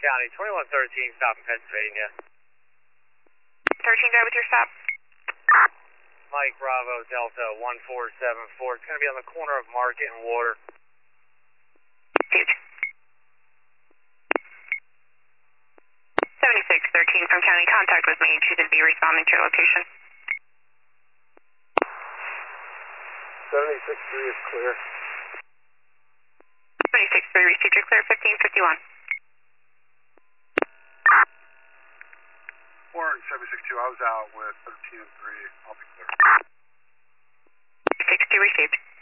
County, 2113, stop in Pennsylvania. 13, drive with your stop. Mike Bravo Delta 1474. It's going to be on the corner of Market and Water. Huge. 7613 from County, contact with me. Should be responding to your location. 763 is clear. 763 received your clear, 1551. Warren 762, I was out with 13 and 3. I'll be clear. 62 received.